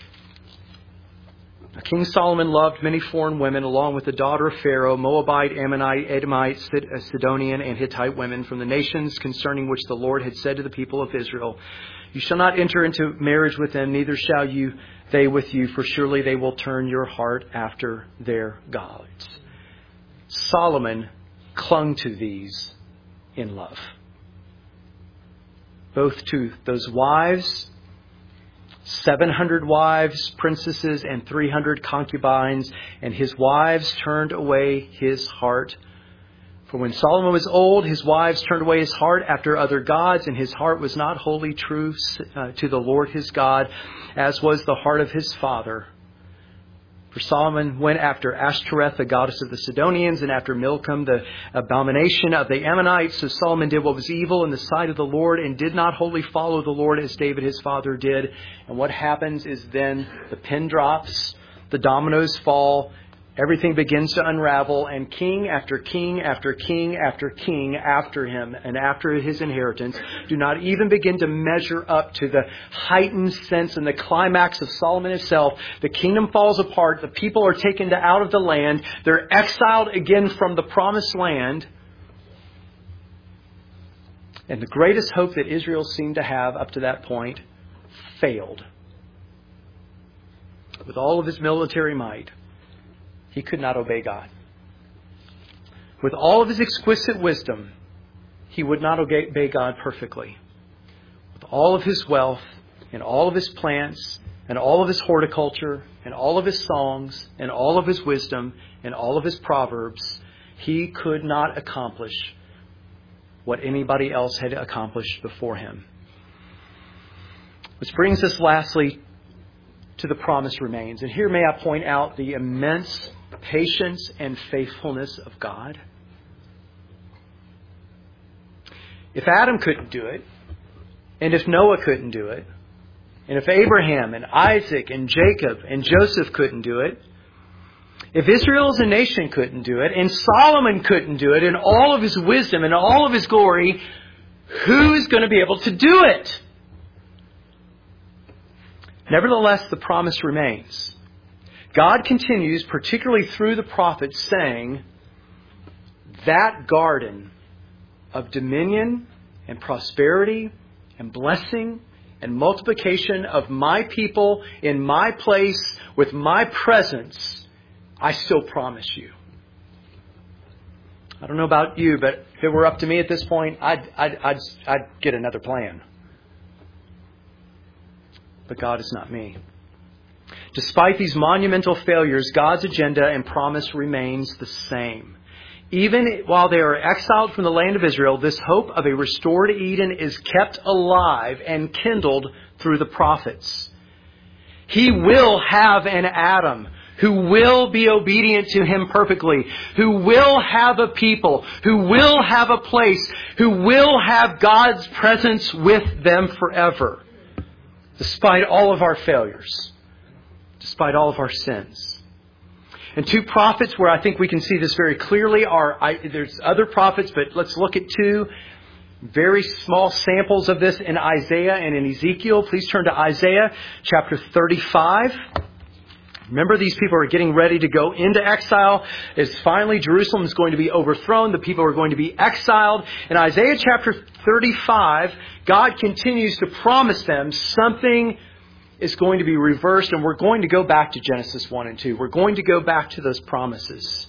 Speaker 1: King Solomon loved many foreign women, along with the daughter of Pharaoh, Moabite, Ammonite, Edomite, Sidonian, and Hittite women from the nations concerning which the Lord had said to the people of Israel, you shall not enter into marriage with them, neither shall you they with you, for surely they will turn your heart after their gods. Solomon clung to these in love, both to those wives seven hundred wives, princesses, and three hundred concubines, and his wives turned away his heart. For when Solomon was old, his wives turned away his heart after other gods, and his heart was not wholly true uh, to the Lord his God, as was the heart of his father. For Solomon went after Ashtoreth, the goddess of the Sidonians, and after Milcom, the abomination of the Ammonites. So Solomon did what was evil in the sight of the Lord and did not wholly follow the Lord as David his father did. And what happens is then the pin drops, the dominoes fall, everything begins to unravel, and king after king after king after king after him and after his inheritance do not even begin to measure up to the heightened sense and the climax of Solomon himself. The kingdom falls apart. The people are taken to out of the land. They're exiled again from the promised land. And the greatest hope that Israel seemed to have up to that point failed. With all of his military might, he could not obey God. With all of his exquisite wisdom, he would not obey God perfectly. With all of his wealth and all of his plants and all of his horticulture and all of his songs and all of his wisdom and all of his proverbs, he could not accomplish what anybody else had accomplished before him. Which brings us lastly to the promise remains. And here may I point out the immense patience and faithfulness of God. If Adam couldn't do it, and if Noah couldn't do it, and if Abraham and Isaac and Jacob and Joseph couldn't do it, if Israel as a nation couldn't do it, and Solomon couldn't do it in all of his wisdom and all of his glory, who's going to be able to do it? Nevertheless, the promise remains. God continues, particularly through the prophets, saying, that garden of dominion and prosperity and blessing and multiplication of my people in my place with my presence, I still promise you. I don't know about you, but if it were up to me at this point, I'd, I'd, I'd, I'd get another plan. But God is not me. Despite these monumental failures, God's agenda and promise remains the same. Even while they are exiled from the land of Israel, this hope of a restored Eden is kept alive and kindled through the prophets. He will have an Adam who will be obedient to him perfectly, who will have a people, who will have a place, who will have God's presence with them forever, despite all of our failures, despite all of our sins. And two prophets where I think we can see this very clearly are, I, there's other prophets, but let's look at two very small samples of this in Isaiah and in Ezekiel. Please turn to Isaiah chapter thirty-five. Remember, these people are getting ready to go into exile. As finally Jerusalem is going to be overthrown. The people are going to be exiled. In Isaiah chapter thirty-five, God continues to promise them something is going to be reversed. And we're going to go back to Genesis one and two. We're going to go back to those promises.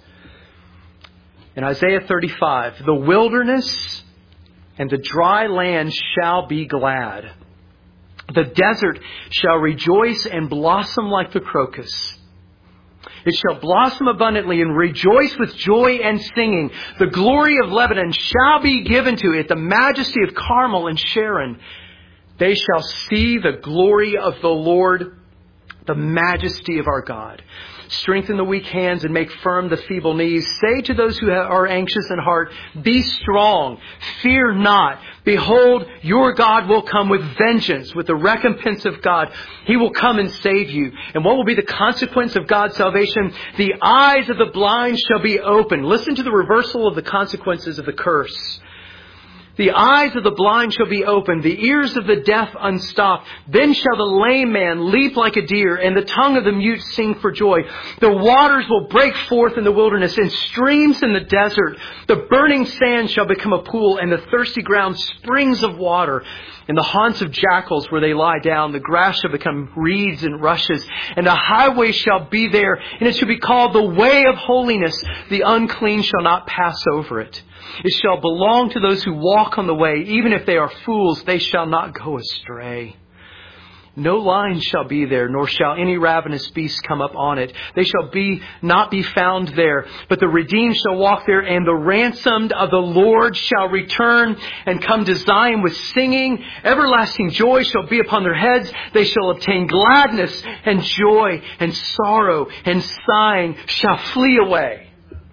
Speaker 1: In Isaiah thirty-five, the wilderness and the dry land shall be glad. The desert shall rejoice and blossom like the crocus. It shall blossom abundantly and rejoice with joy and singing. The glory of Lebanon shall be given to it, the majesty of Carmel and Sharon. They shall see the glory of the Lord, the majesty of our God. Strengthen the weak hands and make firm the feeble knees. Say to those who are anxious in heart, be strong, fear not. Behold, your God will come with vengeance, with the recompense of God. He will come and save you. And what will be the consequence of God's salvation? The eyes of the blind shall be opened. Listen to the reversal of the consequences of the curse. The eyes of the blind shall be opened, the ears of the deaf unstopped. Then shall the lame man leap like a deer, and the tongue of the mute sing for joy. The waters will break forth in the wilderness, and streams in the desert. The burning sand shall become a pool, and the thirsty ground springs of water. In the haunts of jackals where they lie down, the grass shall become reeds and rushes, and a highway shall be there, and it shall be called the way of holiness. The unclean shall not pass over it. It shall belong to those who walk on the way. Even if they are fools, they shall not go astray. No lion shall be there, nor shall any ravenous beast come up on it. They shall be not be found there, but the redeemed shall walk there, and the ransomed of the Lord shall return and come to Zion with singing. Everlasting joy shall be upon their heads. They shall obtain gladness and joy, and sorrow and sighing shall flee away.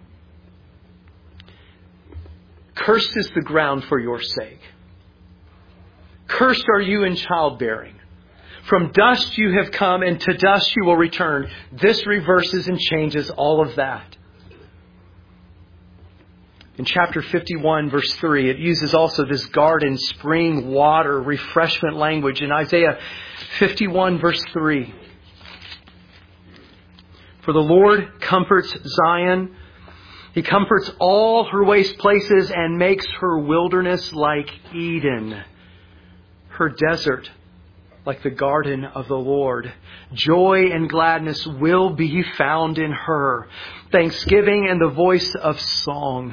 Speaker 1: Cursed is the ground for your sake. Cursed are you in childbearing. From dust you have come, and to dust you will return. This reverses and changes all of that. In chapter fifty-one, verse three, it uses also this garden, spring, water, refreshment language. In Isaiah fifty-one, verse three, for the Lord comforts Zion. He comforts all her waste places and makes her wilderness like Eden, her desert like the garden of the Lord. Joy and gladness will be found in her, thanksgiving and the voice of song.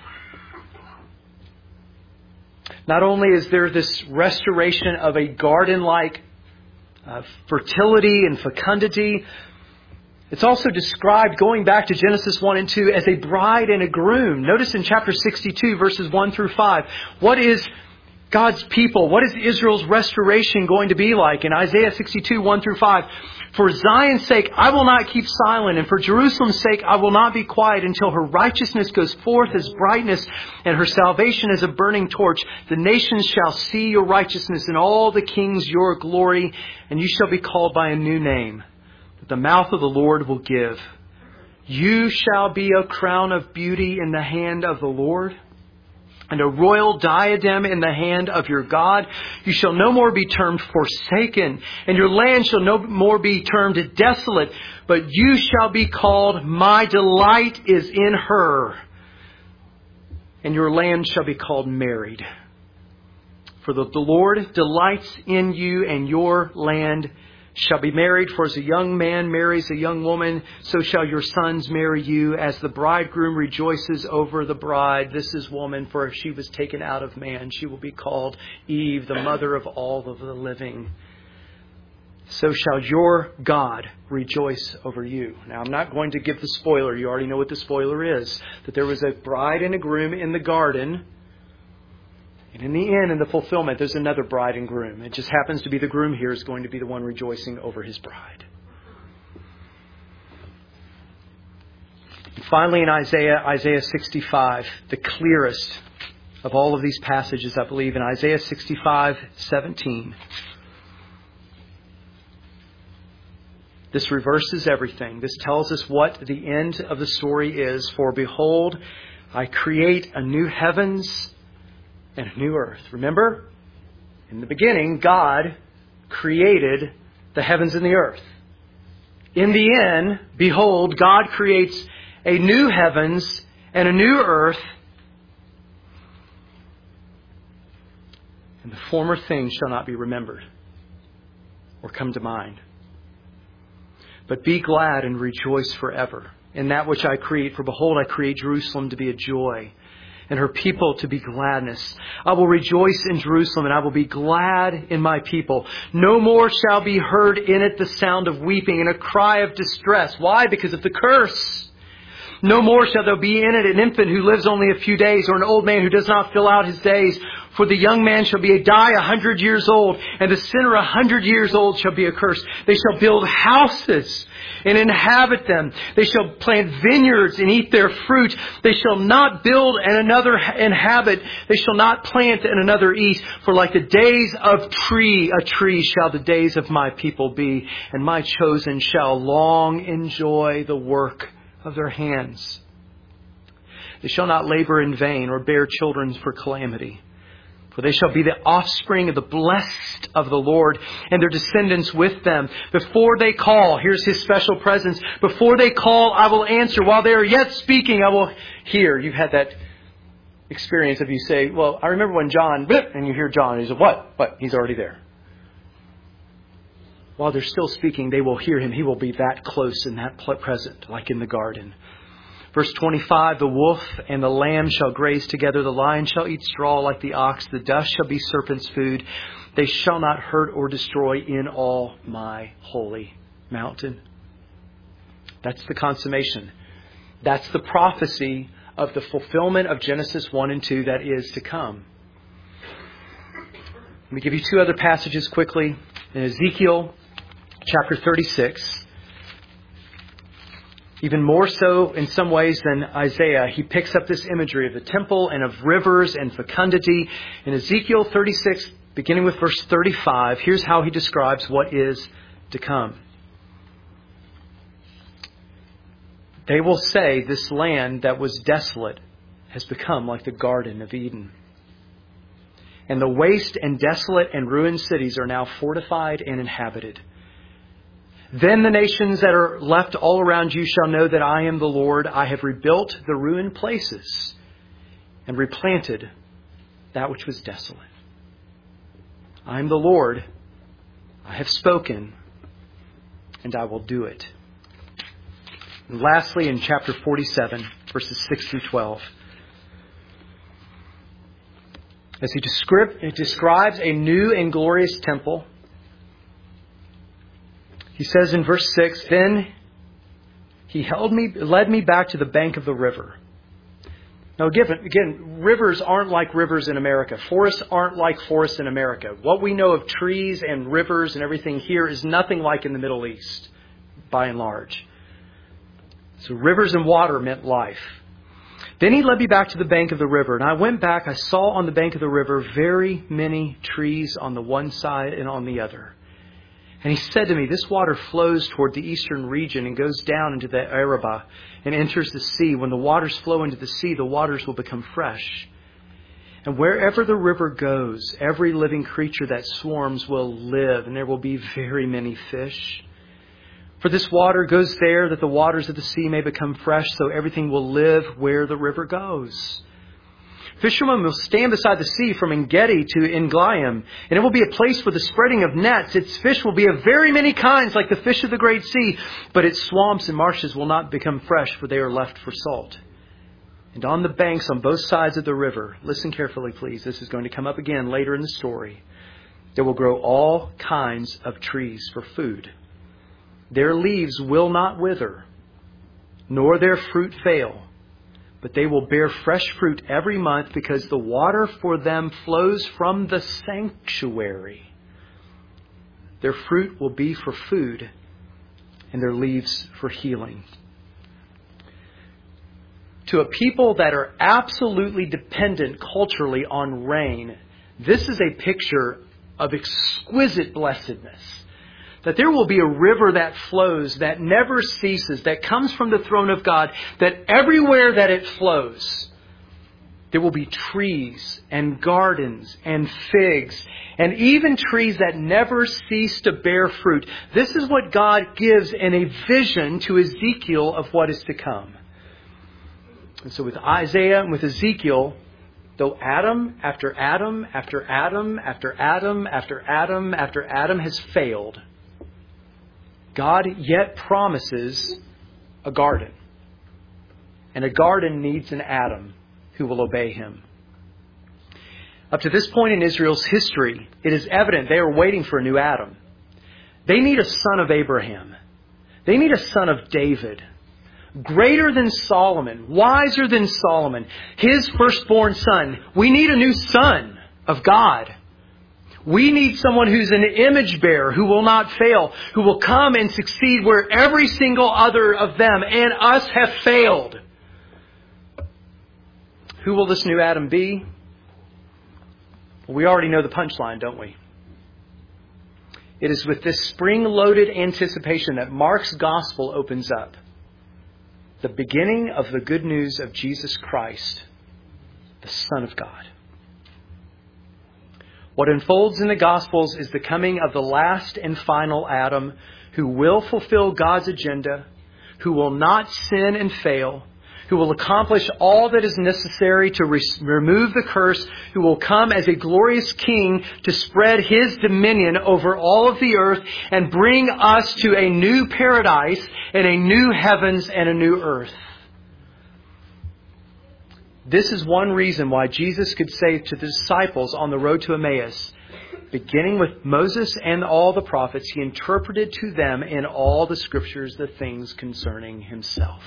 Speaker 1: Not only is there this restoration of a garden-like uh, fertility and fecundity, it's also described, going back to Genesis one and two, as a bride and a groom. Notice in chapter sixty-two, verses one through five, what is God's people, what is Israel's restoration going to be like? In Isaiah sixty-two, one through five, for Zion's sake, I will not keep silent, and for Jerusalem's sake, I will not be quiet until her righteousness goes forth as brightness and her salvation as a burning torch. The nations shall see your righteousness and all the kings your glory, and you shall be called by a new name that the mouth of the Lord will give. You shall be a crown of beauty in the hand of the Lord, and a royal diadem in the hand of your God. You shall no more be termed forsaken, and your land shall no more be termed desolate, but you shall be called, my delight is in her, and your land shall be called married. For the, the Lord delights in you, and your land shall be married. For as a young man marries a young woman, so shall your sons marry you. As the bridegroom rejoices over the bride, this is woman, for if she was taken out of man, she will be called Eve, the mother of all of the living. So shall your God rejoice over you. Now, I'm not going to give the spoiler. You already know what the spoiler is. That there was a bride and a groom in the garden. And in the end, in the fulfillment, there's another bride and groom. It just happens to be the groom here is going to be the one rejoicing over his bride. And finally, in Isaiah, Isaiah sixty-five, the clearest of all of these passages, I believe, in Isaiah sixty-five, seventeen. This reverses everything. This tells us what the end of the story is. For behold, I create a new heavens and a new earth. Remember, in the beginning, God created the heavens and the earth. In the end, behold, God creates a new heavens and a new earth. And the former things shall not be remembered or come to mind. But be glad and rejoice forever in that which I create. For behold, I create Jerusalem to be a joy, and her people to be gladness. I will rejoice in Jerusalem, and I will be glad in my people. No more shall be heard in it the sound of weeping and a cry of distress. Why? Because of the curse. No more shall there be in it an infant who lives only a few days, or an old man who does not fill out his days. For the young man shall be a die a hundred years old, and the sinner a hundred years old shall be accursed. They shall build houses and inhabit them. They shall plant vineyards and eat their fruit. They shall not build and another inhabit. They shall not plant and another eat. For like the days of tree, a tree shall the days of my people be, and my chosen shall long enjoy the work of their hands. They shall not labor in vain or bear children for calamity. For they shall be the offspring of the blessed of the Lord, and their descendants with them. Before they call, here's His special presence. Before they call, I will answer. While they are yet speaking, I will hear. You've had that experience of you say, well, I remember when John, and you hear John, and he says, what? What? He's already there. While they're still speaking, they will hear Him. He will be that close and that present, like in the garden. Verse twenty-five, the wolf and the lamb shall graze together. The lion shall eat straw like the ox. The dust shall be serpent's food. They shall not hurt or destroy in all my holy mountain. That's the consummation. That's the prophecy of the fulfillment of Genesis one and two that is to come. Let me give you two other passages quickly. In Ezekiel chapter thirty-six, even more so in some ways than Isaiah, he picks up this imagery of the temple and of rivers and fecundity. In Ezekiel thirty-six, beginning with verse thirty-five, here's how he describes what is to come. They will say, this land that was desolate has become like the Garden of Eden. And the waste and desolate and ruined cities are now fortified and inhabited. Then the nations that are left all around you shall know that I am the Lord. I have rebuilt the ruined places and replanted that which was desolate. I am the Lord. I have spoken, and I will do it. And lastly, in chapter forty-seven, verses six through twelve, as he describe, it describes a new and glorious temple, he says in verse six, then he held me, led me back to the bank of the river. Now again, again, rivers aren't like rivers in America. Forests aren't like forests in America. What we know of trees and rivers and everything here is nothing like in the Middle East, by and large. So rivers and water meant life. Then he led me back to the bank of the river. And I went back, I saw on the bank of the river very many trees on the one side and on the other. And he said to me, this water flows toward the eastern region and goes down into the Arabah and enters the sea. When the waters flow into the sea, the waters will become fresh. And wherever the river goes, every living creature that swarms will live, and there will be very many fish. For this water goes there that the waters of the sea may become fresh, so everything will live where the river goes. Fishermen will stand beside the sea from En-gedi to En-glayim, and it will be a place for the spreading of nets. Its fish will be of very many kinds, like the fish of the great sea, but its swamps and marshes will not become fresh, for they are left for salt. And on the banks on both sides of the river, listen carefully, please, this is going to come up again later in the story, there will grow all kinds of trees for food. Their leaves will not wither, nor their fruit fail, but they will bear fresh fruit every month because the water for them flows from the sanctuary. Their fruit will be for food and their leaves for healing. To a people that are absolutely dependent culturally on rain, this is a picture of exquisite blessedness. That there will be a river that flows, that never ceases, that comes from the throne of God, that everywhere that it flows, there will be trees and gardens and figs and even trees that never cease to bear fruit. This is what God gives in a vision to Ezekiel of what is to come. And so with Isaiah and with Ezekiel, though Adam after Adam after Adam after Adam after Adam after Adam has failed, God yet promises a garden. And a garden needs an Adam who will obey him. Up to this point in Israel's history, it is evident they are waiting for a new Adam. They need a son of Abraham. They need a son of David. Greater than Solomon, wiser than Solomon, his firstborn son. We need a new son of God. We need someone who's an image bearer, who will not fail, who will come and succeed where every single other of them and us have failed. Who will this new Adam be? Well, we already know the punchline, don't we? It is with this spring-loaded anticipation that Mark's gospel opens up. The beginning of the good news of Jesus Christ, the Son of God. What unfolds in the Gospels is the coming of the last and final Adam who will fulfill God's agenda, who will not sin and fail, who will accomplish all that is necessary to re- remove the curse, who will come as a glorious king to spread his dominion over all of the earth and bring us to a new paradise and a new heavens and a new earth. This is one reason why Jesus could say to the disciples on the road to Emmaus, Beginning with Moses and all the prophets, he interpreted to them in all the scriptures the things concerning himself.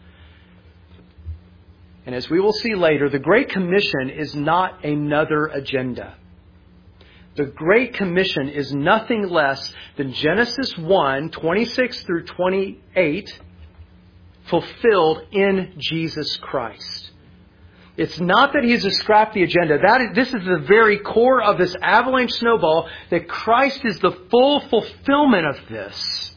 Speaker 1: And as we will see later, the Great Commission is not another agenda. The Great Commission is nothing less than Genesis one, twenty-six through twenty-eight, fulfilled in Jesus Christ. It's not that he has scrapped the agenda. That is, this is the very core of this avalanche snowball, that Christ is the full fulfillment of this.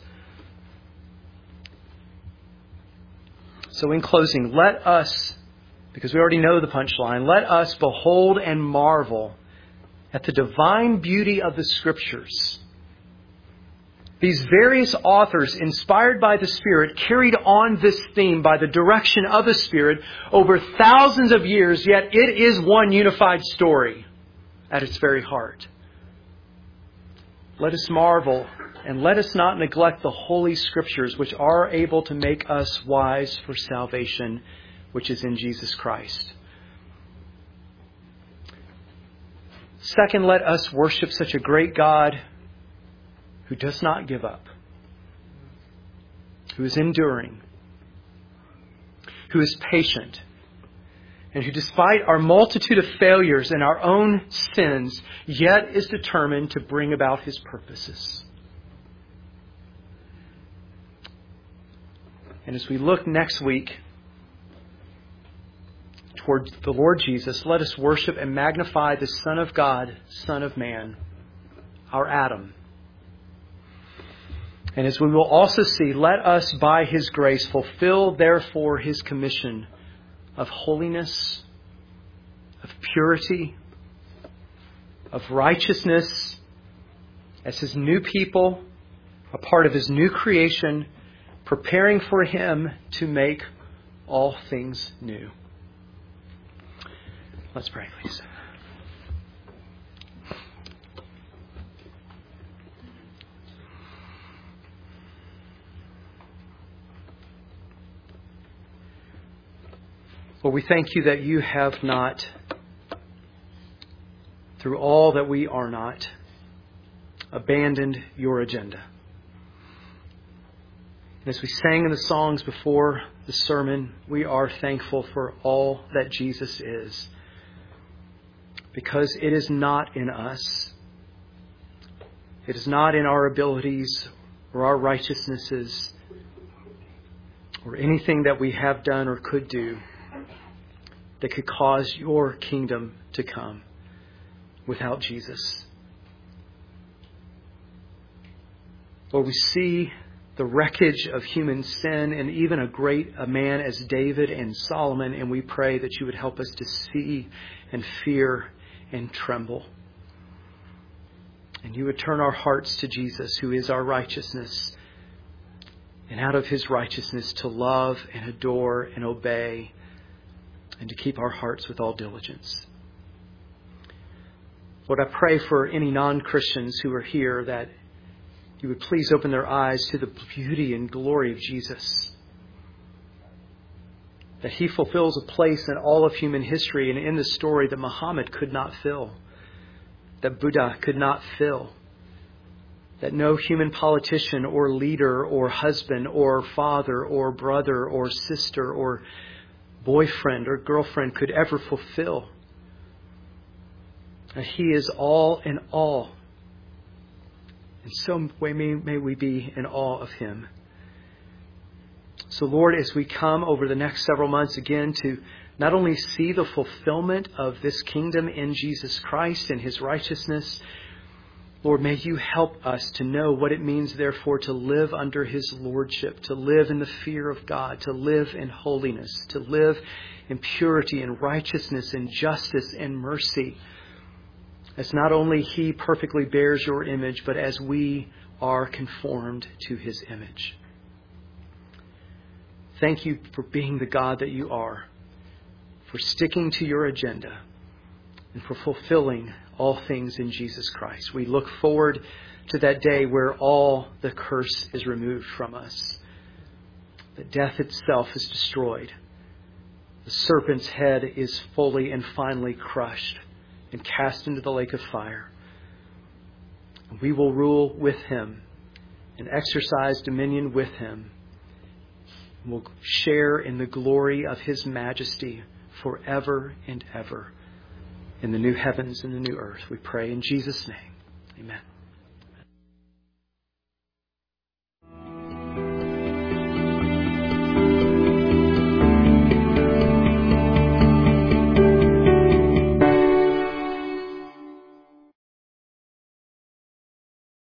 Speaker 1: So in closing, let us, because we already know the punchline, let us behold and marvel at the divine beauty of the Scriptures. These various authors, inspired by the Spirit, carried on this theme by the direction of the Spirit over thousands of years, yet it is one unified story at its very heart. Let us marvel, and let us not neglect the Holy Scriptures, which are able to make us wise for salvation, which is in Jesus Christ. Second, let us worship such a great God who does not give up, who is enduring, who is patient, and who, despite our multitude of failures and our own sins, yet is determined to bring about his purposes. And as we look next week towards the Lord Jesus, let us worship and magnify the Son of God, Son of Man, our Adam. And as we will also see, let us by his grace fulfill therefore his commission of holiness, of purity, of righteousness, as his new people, a part of his new creation, preparing for him to make all things new. Let's pray, please. Lord, we thank you that you have not, through all that we are not, abandoned your agenda. And as we sang in the songs before the sermon, we are thankful for all that Jesus is, because it is not in us. It is not in our abilities or our righteousnesses or anything that we have done or could do that could cause your kingdom to come without Jesus. Lord, we see the wreckage of human sin and even a great a man as David and Solomon, and we pray that you would help us to see and fear and tremble. And you would turn our hearts to Jesus, who is our righteousness, and out of his righteousness to love and adore and obey, and to keep our hearts with all diligence. Lord, I pray for any non-Christians who are here that you would please open their eyes to the beauty and glory of Jesus. That he fulfills a place in all of human history and in the story that Muhammad could not fill, that Buddha could not fill, that no human politician or leader or husband or father or brother or sister or boyfriend or girlfriend could ever fulfill. That he is all in all. In some way may, may we be in awe of him. So Lord, as we come over the next several months again to not only see the fulfillment of this kingdom in Jesus Christ and his righteousness, Lord, may you help us to know what it means, therefore, to live under his lordship, to live in the fear of God, to live in holiness, to live in purity and righteousness and justice and mercy. As not only he perfectly bears your image, but as we are conformed to his image. Thank you for being the God that you are, for sticking to your agenda, and for fulfilling all things in Jesus Christ. We look forward to that day where all the curse is removed from us. That death itself is destroyed. The serpent's head is fully and finally crushed and cast into the lake of fire. We will rule with Him and exercise dominion with Him. We'll share in the glory of His majesty forever and ever in the new heavens and the new earth. We pray in Jesus' name. Amen.